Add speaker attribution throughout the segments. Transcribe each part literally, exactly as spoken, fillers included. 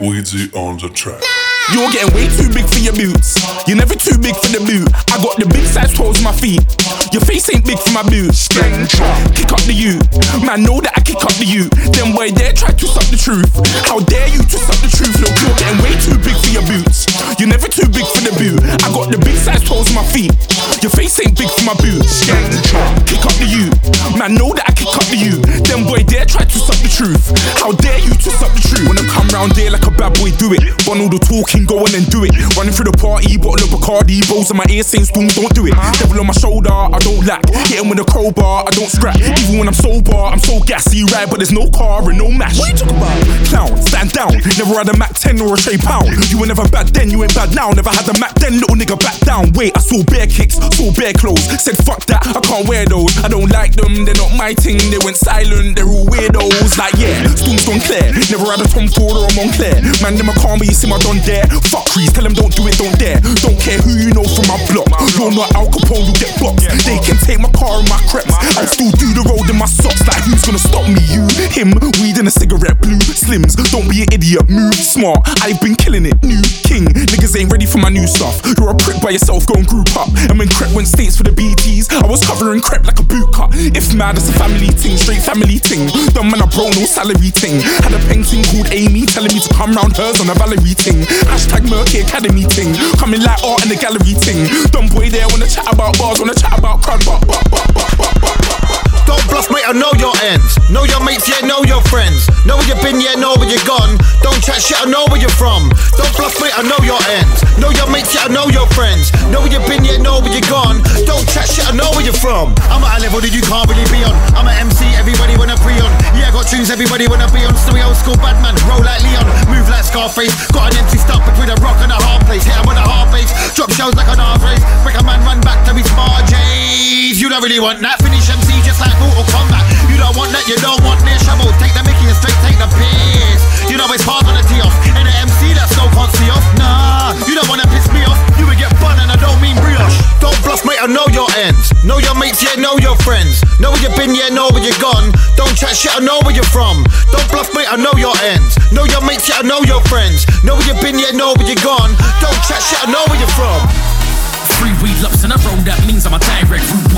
Speaker 1: Weezy on the track.
Speaker 2: You're getting way too big for your boots. You're never too big for the boot. I got the big size toes on my feet. Your face ain't big for my boots. Kick up the you. Man, know that I kick up the you. Them boy there try to suck the truth. How dare you to suck the truth? Look, you're getting way too big for your boots. You're never too big for the boot. I got the big size toes on my feet. Your face ain't big for my boots. Kick up the you. Man, know that I kick up the you. Them boy there try to suck the truth. How dare you to suck the truth? Wanna come round there like a bad boy, do it. Run all the talking, go on and do it. Running through the party, bottle of Bacardi, rolls in my ear saying Storm, don't do it. Devil on my shoulder, I don't lack. Hit him with a crowbar, I don't scrap. Even when I'm sober, I'm so gassy, right? But there's no car and no mash. What you talking about? Clown, stand down. Never had a Mac ten or a Shay Pound. You were never bad then, you ain't bad now. Never had a Mac then, little nigga back down. Wait, I saw bare kicks, saw bare clothes. Said fuck that, I can't wear those. I don't like them, they're not my thing. They went silent, they're all weirdos. Like yeah, Storm's gone clear. Never had a Tom Ford or a Montclair. Man, them I can't be, you see my done there. Fuck crease, tell them don't do it, don't dare. Don't care who you know from my block. You're not Al Capone, you get boxed. They can take my car and my creps. I'll still do the road in my socks. Like who's gonna stop me? You, him, weed and a cigarette, blue slims. Don't be an idiot, move smart. I've been killing it, new king. Niggas ain't ready for my new stuff. You're a prick by yourself, go and group up. And when Crep went states for the B Ts, I was covering Crep like a boot cut. If mad, it's a family ting, straight family ting. Dumb man, I bro, no salary ting. Had a painting called Amy, telling me to come round hers on a Valerie ting. Hashtag Murky Academy ting. Coming like art in the gallery ting. Dumb boy there wanna chat about bars, wanna chat about crowd, but, but, but, but, but, but, but.
Speaker 3: Don't bluff, mate, I know your ends. Know your mates, yeah, know your friends. Know where you've been, yeah, know where you're gone. Don't chat shit, I know where you're from. Don't bluff, mate, I know your ends. Know your mates, yeah, I know your friends. Know where you've been, yeah, know where you're gone. Don't chat shit, I know where you're from. I'm at a level that you can't really be on. I'm an M C, everybody wanna pre on. Yeah, I got tunes, everybody wanna be on. Story old school bad man, roll like Leon. Move like Scarface. Got an empty stuck between a rock and a hard place. Hit him with a hard base. Drop shells like an half race. Break a man, run back to his smart J's. You don't really want that. Finish M C just like Mortal Kombat. You don't want that, you don't want this trouble. Take the Mickey and straight take the piss. You know it's hard on the tee off. And the M C that's no can't see off. Nah, you don't wanna piss me off. You would get bun and I don't mean brioche. Don't bluff, mate, I know your ends. Know your mates, yeah, know your friends. Know where you've been, yeah, know where you're gone. Don't chat shit, I know where you're from. Don't bluff, mate, I know your ends. Know your mates, yeah, I know your friends. Know where you've been, yeah, know where you're gone. Don't chat shit, I know where you're from.
Speaker 4: Three weed lumps in a row, that means I'm a direct root boy.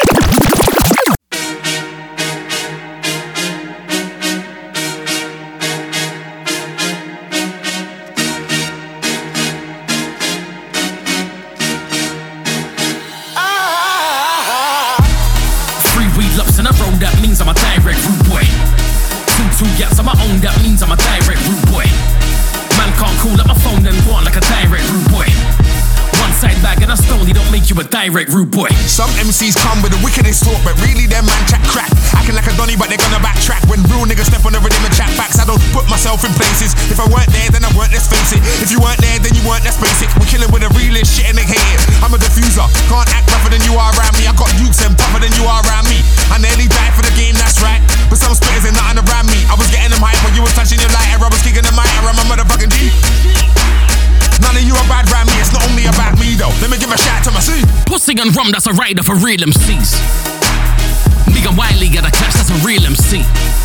Speaker 4: That means I'm a direct rude boy. Two, two yaps on my own, that means I'm a direct rude boy. Man can't call up my phone then go on like a direct rude boy. One side bag and a stone, they don't make you a direct rude boy.
Speaker 5: Some M Cs come with the wickedest talk, but really them man chat crap. Acting like a Donny, but they're gonna backtrack. When real niggas step on the rhythm and chat facts, I don't put myself in places. If I weren't there, then I weren't, let's face it. If you weren't there, then you weren't, that's basic. We're killing with the realest shit and they hate it. I'm a diffuser, can't act rougher than you are around me. I got dukes and tougher than you are around me. I nearly died for the game, that's right. But some spitters ain't nothing around me. I was getting them hype when you was touching your lighter. I was kicking them mighty, I'm a motherfucking G. None of you are bad around me, it's not only about me though. Let me give a shout to my C.
Speaker 4: Pussy and rum, that's a rider for real M Cs. Big and Wiley got a clash, that's a real M C.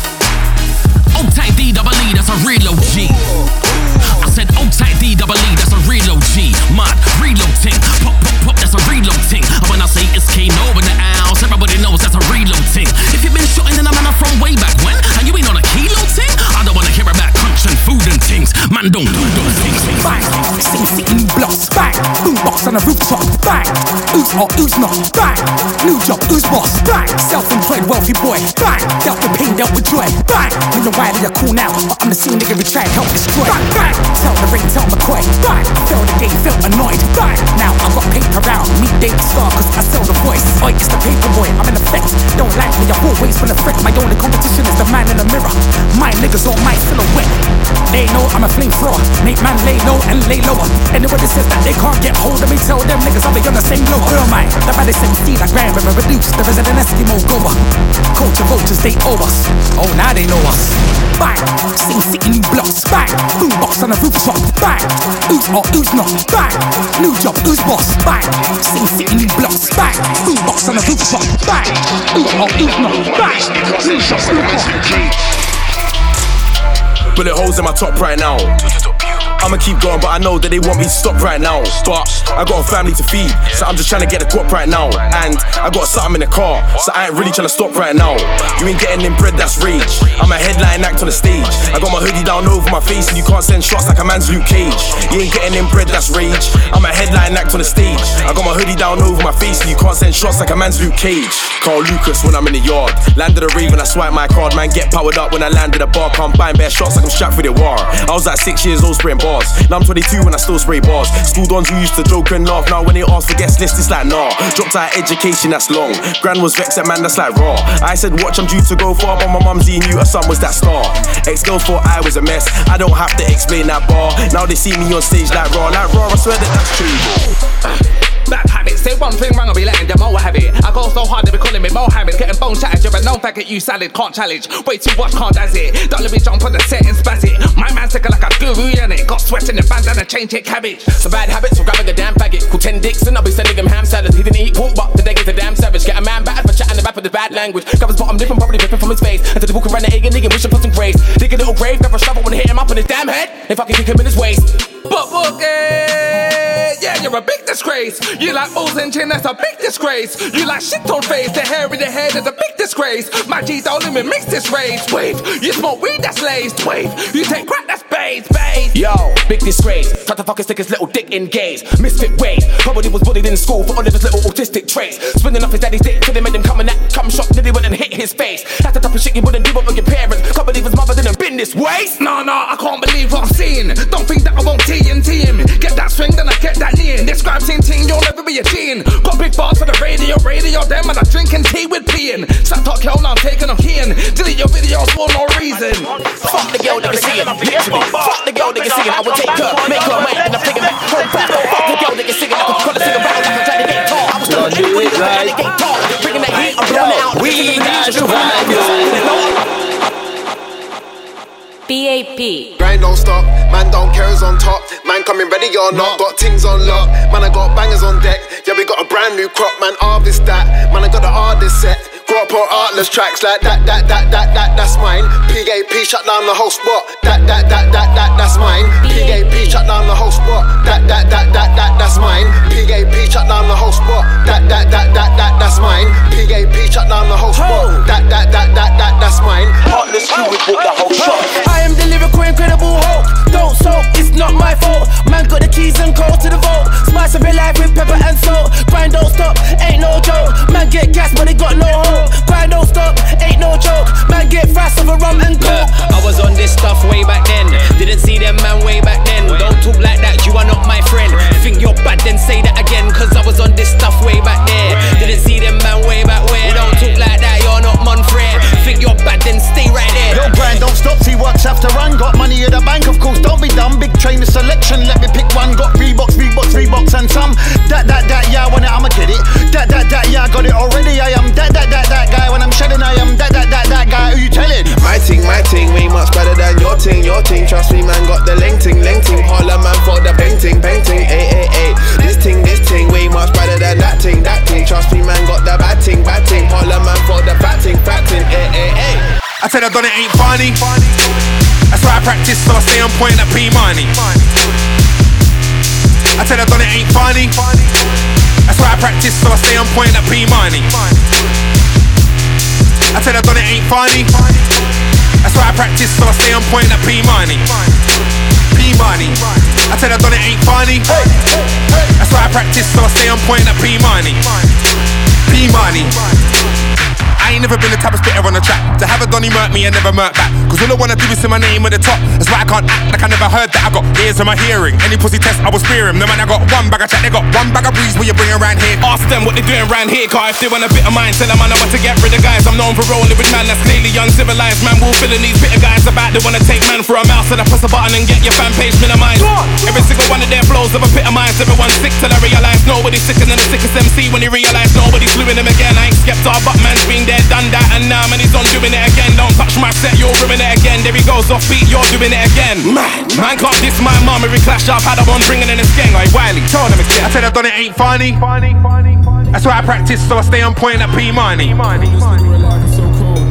Speaker 4: Old tight D double E, that's a real O G. I said old tight D double E, that's a real O G. Mad, reload ting, pop, pop, pop, that's a reload ting. And when I say it's Kano in the house, everybody knows that's a reload ting. If you've been shooting then I'm man from way back when, and you ain't on a kilo ting, I don't wanna hear about crunch and food and things. Man don't do those things.
Speaker 6: Bang, sing sitting blocks. Bang, boombox on a rooftop. Bang, who's hot, who's not. Bang, new job, who's boss. Bang, self-employed wealthy boy. Bang, dealt with pain, dealt with joy. Bang, when you're wild, you're cool now, but I'm the same nigga we try and help destroy. Bang, bang, tell the ring, tell McCoy. Bang, felt the game, felt annoyed. Bang, now I got paper round, meet date star, cause I sell the voice. Oi, it's the paper boy, I'm in effect. Don't like me, I always will affect. My only competition is the man in the mirror. My niggas on my silhouette. They know I'm a flamethrower. Make man lay low and lay lower. Anybody says that they can't get hold of me, tell them niggas I'll be on the same low. Who am I? The baddest M C like Graham River Reduce. The resident Eskimo goer. Culture vultures, they owe us. Oh, now they know us. Bang, sing sitting blocks. Bang, boombox on a rooftop. Bang, who's hot, who's not. Bang, new job, who's boss. Bang, sing sitting blocks. Bang, boombox on a rooftop. Bang, who's hot, who's not. Bang, new job, who's boss.
Speaker 1: bullet holes in my top right now. I'ma keep going, but I know that they want me to stop right now. But I got a family to feed, so I'm just trying to get the guap right now. And I got something in the car, so I ain't really trying to stop right now. You ain't getting in bread, that's rage. I'm a headline act on the stage. I got my hoodie down over my face, and you can't send shots like a man's Luke Cage. You ain't getting in bread, that's rage. I'm a headline act on the stage. I got my hoodie down over my face, and you can't send shots like a man's Luke Cage. Carl Lucas when I'm in the yard. Landed a rave when I swipe my card. Man, get powered up when I landed a bar. Can't buying bare shots like I'm strapped for the war. I was like six years old spraying bars. Now I'm twenty-two when I still spray bars. School dons who used to joke and laugh. Now when they ask for guest list, it's like nah. Dropped out of education, that's long. Gran was vexed at man, that's like raw. I said watch, I'm due to go far, but my mumsy knew her son was that star. Ex-girls thought I was a mess. I don't have to explain that bar. Now they see me on stage like raw, like raw. I swear that that's true.
Speaker 7: Bad habits, say one thing wrong, I'll be letting them all have it. I go so hard, they be calling me Mohammed. Getting bone shattered, you're a known faggot, you salad, can't challenge. Way too much, can't daz it. Don't let me jump on the set and spaz it. My man's sick like a guru, yeah, it got sweat in the bandana, change it cabbage.
Speaker 8: Some bad habits from grabbing a damn faggot. Call ten dicks and I'll be sending him ham salads. He didn't eat pork, but today he's a damn savage. Get a man battered for chatting the rap with his bad language. Grab his bottom lip and probably ripping from his face. Until the walk around the egg and nigga wishing for some grace. Dig a little grave, never shovel when hit him up on his damn head. If I can kick him in his waist.
Speaker 7: But boogie, yeah, you're a big disgrace. You like balls and chin, that's a big disgrace. You like shit on face, the hair in the head is a big disgrace. My G don't let me mix this rage. Wave, you smoke weed, that's laced. Wave, you take crack, that's base, base.
Speaker 8: Yo, big disgrace. Tried to fucking stick his little dick in gaze. Misfit ways. Probably was bullied in school for all of his little autistic traits. Spinning off his daddy's dick till they made him come and that come shot till he went and hit his face. That's the type of shit you wouldn't do up with your parents. Can't believe his mother didn't bin this waste.
Speaker 7: Nah, nah, I can't believe what I'm seeing. Don't think that I won't T N T him. Get that swing, then I get that knee in. Describe same thing, you'll never be a teen. Got big bars for the radio, radio, them and I'm drinking tea with peeing. Slap talk, hell, now I'm taking a keying. Delete your videos for no reason.
Speaker 8: Fuck the girl that you singing, literally. Fuck the girl that you singing, I will take her, make her mine, and I'm taking back home back. Fuck the girl that you singing, I could call a sing about like I'm trying to get tall. I was still doing it right. Bringing that heat, I'm blowing it out. We got to ride you.
Speaker 9: B A P.
Speaker 10: Grind don't stop, man don't care who's on top. Man coming ready or not, got things on lock. Man I got bangers on deck, yeah we got a brand new crop. Man harvest that, man I got the artist set. Grow up on artless tracks like that, that, that, that, that, that's mine. P A P shut down the whole spot. That, that, that, that, that, that's mine. P A P shut down the whole spot. That, that, that, that, that, that's mine. P A P shut down the whole spot. That, that, that, that, that, that's mine. P A P shut down the whole spot. That, that, that, that, that, that's mine. Heartless crew, we bought the whole shot.
Speaker 11: I am the lyrical incredible Hulk. Don't soak, it's not my fault. Man got the keys and codes to the vault. Spice up your life with pepper and salt. Grind don't stop, ain't no joke. Man get gas but they got no hope. Grind don't stop, ain't no joke. Man get fast over rum and coke.
Speaker 12: I was on this stuff way back then. Didn't see them man way back then. Don't talk like that, you are not my friend. Think you're bad, then say that again. Cause I was on this stuff way back there. Didn't see them man way back where. Don't talk like that, you're not mon friend. Think you're bad, then stay right there.
Speaker 3: Yo, grind don't stop, see what's after run. Got money in the bank, of course, don't be dumb. Big trainer selection, let me pick one. Got Reeboks, Reeboks, Reeboks and some. That, that, that, yeah, I want it, I'ma get it. That, that, that, yeah, I got it already. I am that, that, that, that guy. When I'm shedding, I am that, that, that, that guy. Who you telling?
Speaker 10: My ting, my ting, way much better than your ting, your ting. Trust me, man, got the leng ting, leng ting. Parliament for the painting, painting, ay, ay, ay. This ting, this ting, way much better than that ting, that ting. Trust me, man, got the bad ting, bad ting. Parliament for the fat ting, fat ting, ay, ay, ay.
Speaker 5: I said I done it ain't funny. That's why I practice, so I stay on point like P-Money. I said I done it ain't funny. That's why I practice, so I stay on point like P-Money. I said I done it ain't funny. That's why I practice, so I stay on point like P-Money. P-Money. I said I done it ain't funny. That's why I practice, so I stay on point like P-Money. P-Money. I ain't never been the type of spitter on the track. To have a Donny murk me and never murk back. Cause all I wanna do is see my name at the top. That's why I can't act like I never heard that. I got ears in my hearing. Any pussy test, I will spear him. No man, I got one bag of chat, they got one bag of breeze where you bring around here. Ask them what they doing around here, cause if they want a bit of mine, tell them I know what to get rid of guys. I'm known for rolling with man that's clearly uncivilized. Man will filling these bitter guys about they wanna take man for a mouse. So I press a button and get your fan page minimized. Every single one of their flows have epitomized. Everyone's sick till I realise nobody's sicker than the sickest M C when he realise nobody's gluing him again. I ain't skeptic, but man's been there, done that, and now man he's on doing it again. Don't touch my set, you're ruining it again. There he goes off beat, you're doing it again. Man, man can't diss my mum. Every clash I've had, I'm on bringing in this gang. Like Wiley, tell them again. I said I done it ain't funny. That's why I practice, so I stay on point at P-Money.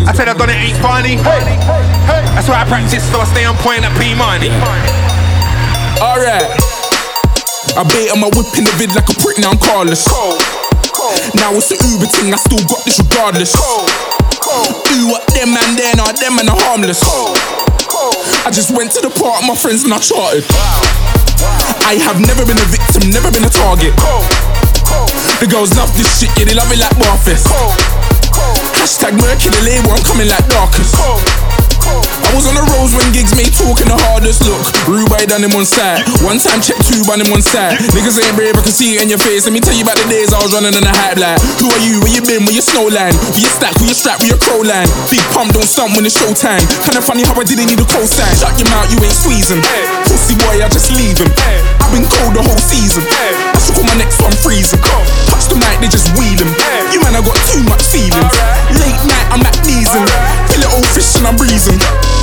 Speaker 5: I said I done it ain't funny. That's why I practice, so I stay on point at P-Money.
Speaker 2: Alright. I bait on my whip in the vid like a prick, now I'm carless. Now it's the Uber thing, I still got this regardless. Ooh, what them man there, nah, them man are harmless. I just went to the park, my friends and I charted. I have never been a victim, never been a target. The girls love this shit, yeah, they love it like Barfest. Hashtag Mercury, the label, I'm coming like Darkest. I was on the roads when gigs made talking the hardest. Look, Rubai done him on side. One time check two on him on side. Niggas ain't brave, I can see it in your face. Let me tell you about the days I was running in the hype line. Who are you? Where you been? Where you snowline? Where you stack? Where you strap? Where your crow line? Big pump, don't stump when it's showtime. Kinda funny how I didn't need a cosign. Shut your mouth, you ain't squeezing. Pussy boy, I just leave him. I've been cold the whole season. I shook on my neck so I'm freezing. Touch the mic, they just wheeling. You man, I got too much feelings. Late night, I'm at kneesing. Feel it old fish and I'm breezing.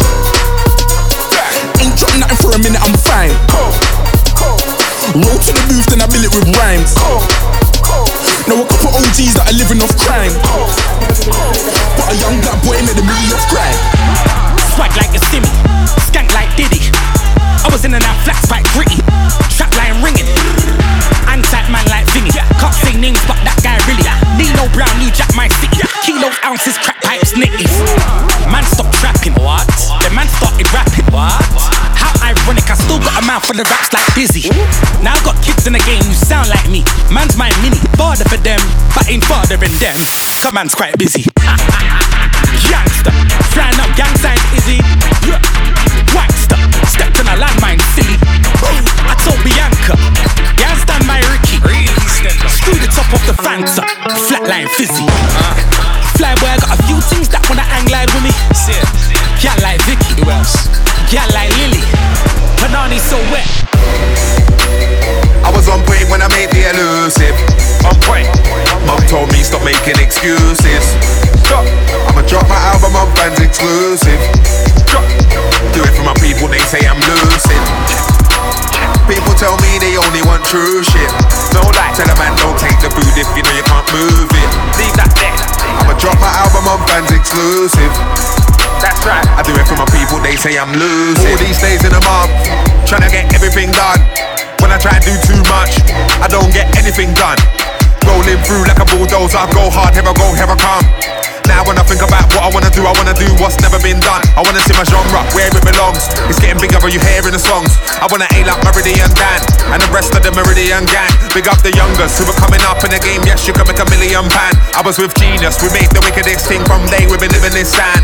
Speaker 2: Ain't dropped nothing for a minute, I'm fine. Roll to the booth, then I bill it with rhymes. Know a couple O Gs that are living off crime, but a young black boy made a million off crime.
Speaker 6: Swag like a simmy, skank like Diddy. I was in and out flats like gritty. Trap line ringing. Anti man like Vinny. Can't say names, but that guy really. Nino Brown, New Jack, my city. Kilos, ounces, crack pipes, nitties. Man stopped trapping. What? The man started rapping. What? How ironic, I still got a mouth full of raps like Busy. Now I got kids in the game who sound like me. Man's my mini. Father for them, but ain't fathering them. Cause man's quite busy. Youngster, flying up gang signs, Izzy. Waxter, stepped on a landmine, silly. I told Bianca, yeah, I stand by Ricky. Screw the top off the Fanta, flatline fizzy. Flyboy, I got a few things that wanna hang glide with me. Gal like Vicky, who else? Gal like Lily. Panani so wet.
Speaker 5: I was on point when I made the elusive. On point. Mum told me stop making excuses. Stop. I'ma drop my album on fans exclusive. Drop. Do it for my people, they say I'm losing. People tell me they only want true shit. No lie, tell a man don't take the food if you know you can't move it. Leave that there. I'ma drop my album on fans exclusive. That's right. I do it for my people, they say I'm losing. All these days in a month, trying to get everything done. When I try to do too much, I don't get anything done. Rolling through like a bulldozer, I go hard, here I go, here I come. Now when I think about what I wanna do, I wanna do what's never been done. I wanna see my genre where it belongs. It's getting bigger, but you hearing the songs. I wanna A like Meridian Dan and the rest of the Meridian gang. Big up the youngers who are coming up in the game. Yes, you can make a million pound. I was with Genius, we made the wickedest thing from day. We've been living this stand.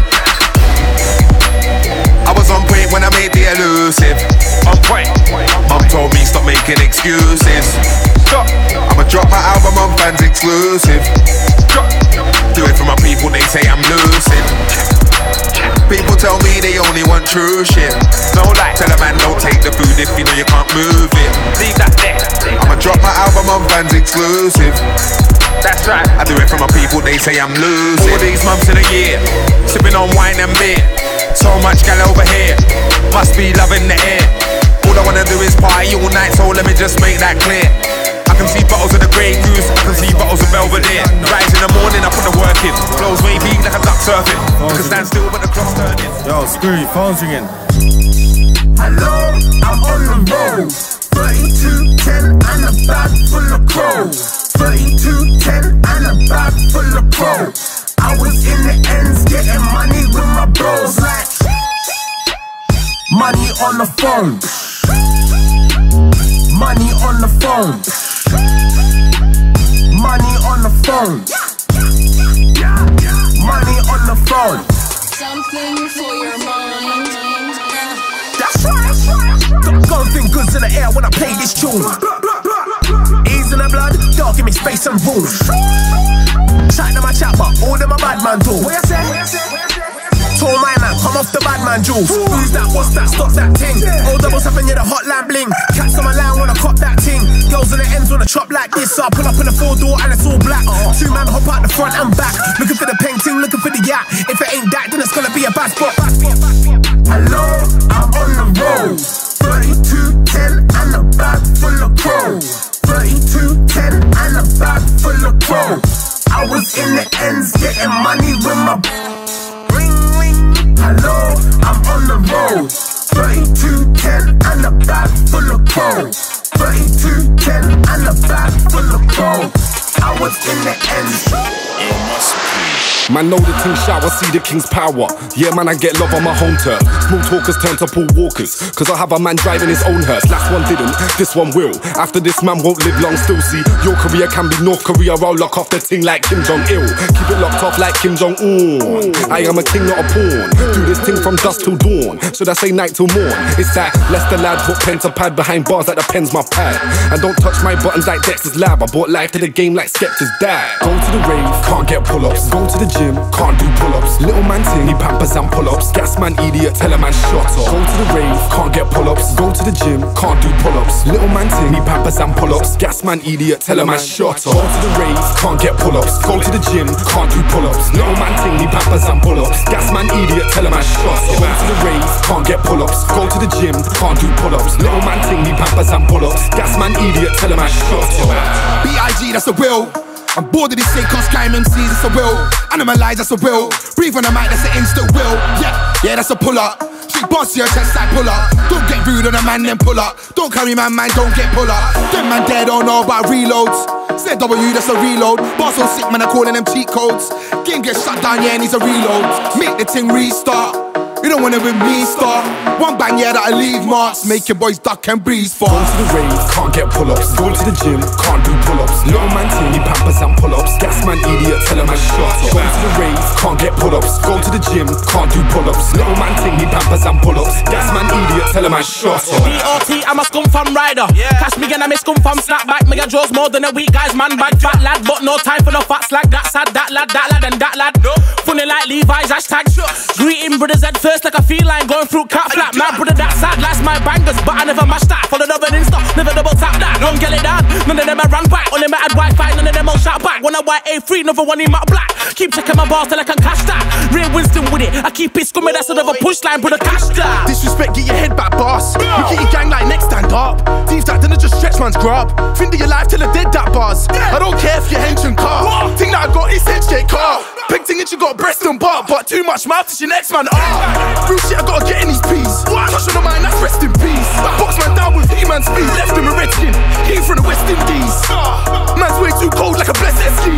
Speaker 5: I was on point when I made the elusive. On point. Mum told me stop making excuses. Stop. I'ma drop my album on fans exclusive. Drop. Do it for my people, they say I'm losing. People tell me they only want true shit. No lie, tell a man don't take the food if you know you can't move it. Leave that there. I'ma drop my album on fans exclusive. That's right. I do it for my people, they say I'm losing. All these months in a year, sipping on wine and beer. So much gal over here, must be loving the air. All I wanna do is party all night, so let me just make that clear. I can see bottles of the Grey Goose, I can see bottles of Belvedere. Rise in the morning, I put the work in. Flows wavy like a duck surfing. I can stand still when the clock's turning.
Speaker 9: Yo, Screwy, phone's ringing.
Speaker 13: Hello, I'm on the road. thirty-two ten and a bag full of crows. thirty-two ten and a bag full of crows. I was in the ends getting money with my bros, like money on the phone, money on the phone, money on the phone, money on the phone.
Speaker 14: Something for your mind.
Speaker 13: That's right. Got fingers in the air when I play this tune. Ease in the blood, dog, give me space and room. Chat to my chat, but all them a bad man do. What you say? Told my man, come off the bad man jewels. Who's that? What's that? Stop that ting. All double seven, yeah, the hotline bling. Cats on my line wanna cop that ting. Girls on the ends wanna chop like this. So I pull up in the four door and it's all black. Two man hop out the front and back. Looking for the painting, looking for the yacht. If it ain't that, then it's gonna be a bad spot. Hello, I'm on the road. thirty-two ten and a bag full of crows. thirty-two ten and a bag full of crows. I was in the ends getting money with my bowl. thirty-two ten and a bag full of gold. I was in the end.
Speaker 9: Man know the king shower, see the king's power. Yeah man, I get love on my home turf. Small talkers turn to Paul Walkers, cause I have a man driving his own hearse. Last one didn't, this one will. After this man won't live long, still see your career can be North Korea. I'll lock off the ting like Kim Jong-il. Keep it locked off like Kim Jong-un. I am a king, not a pawn. Do this thing from dusk till dawn. Should I say night till morn? It's that Lester lad put pen to pad behind bars like the pen's my pad. And don't touch my buttons like Dexter's lab. I brought life to the game like Skepta's dad. Go to the rave, can't get pull-ups. Go to the gym, can't do pull-ups. Little man ting, he pampers and pull-ups. Gas man idiot, tell a man shut up. Go to the rave, can't get pull-ups. Go to the gym, can't do pull-ups. Little man ting, he pampers and pull-ups. Gas man idiot, tell a man shut up. Go to the rave, can't get pull-ups. Go to the gym, can't do pull-ups. Little man ting, he pampers and pull-ups. Gas man idiot, tell a man shut up. Go to the rave, can't get pull-ups. Go to the gym, can't do pull-ups. Little man ting, he pampers and pull-ups. Gas man idiot, tell a man shut up.
Speaker 2: B I G, that's a will. I'm bored of this shit, cause Skyrim M Cs, that's a will. Animalize, that's a will. Breathe on the mic, that's an instant will. Yeah, yeah, that's a pull up. She boss your chest like pull up. Don't get rude on a man, then pull up. Don't carry man, man, don't get pull up. Them man dead, don't know about reloads. Say W, that's a reload. Boss so sick, man, I'm calling them cheat codes. Game gets shut down, yeah, needs a reload. Make the thing restart. You don't wanna with me, start. One bang, yeah, that'll leave marks. Make your boys duck and breeze fast.
Speaker 9: Go to the rave, can't get pull-ups. Go to the gym, can't do pull-ups. Little man ting, he pampers and pull-ups. Gas man idiot, tell a man shut up. Go to the rave, can't get pull-ups. Go to the gym, can't do pull-ups. Little man ting, he pampers and pull-ups. Gas man idiot, tell a man shut up.
Speaker 11: D O T, I'm a scum from rider. Catch me and I'm a scum from snapback. Me a draws more than a weak guy's man bag. Fat lad, but no time for no fat slack. That sad, that lad, that lad, and that lad. Funny like Levi's, hashtag. Greeting brothers head first like a feline going through cat flap. My brother that sad, last my bangers, but I never mashed that. Followed up an Insta, never double tap that. Don't get it down, none of them I ran back. Only me had Wi-Fi, none of them all shout back. When I white A three, another one in my black. Keep checking my bars till I can cash that. Real Winston with it, I keep it scummy, that's another push line, brother, cash that.
Speaker 2: Disrespect, get your head back, boss. We get your gang like next stand up. Thieves that didn't just stretch man's grub. Think of your life till the dead that bars. I don't care if you're henching car. Thing that I got is head shake car. Big thing that you got breast and butt, but too much mouth is your next man. Ah, real shit, I gotta get in these peas. Touch on the mind, that's rest in peace. Box man down with He-Man speed, left him a red skin. Came from the West Indies. Man's way too cold like a blessed ski.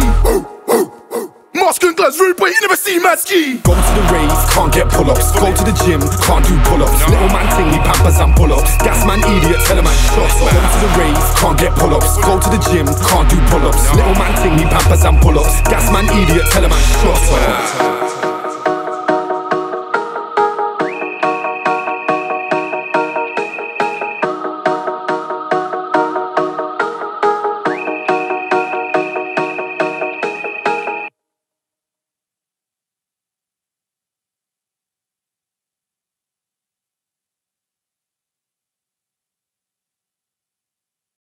Speaker 2: Mask and gloves, rude boy, you never see man ski.
Speaker 9: Go to the rave, can't get pull-ups. Go to the gym, can't do pull-ups. Little man ting, he pampers and pull-ups. Gas man idiot, tell a man shut up. Go to the rave, can't get pull-ups. Go to the gym, can't do pull-ups. Little man ting, he pampers and pull-ups. Gas man idiot, tell a man shut up.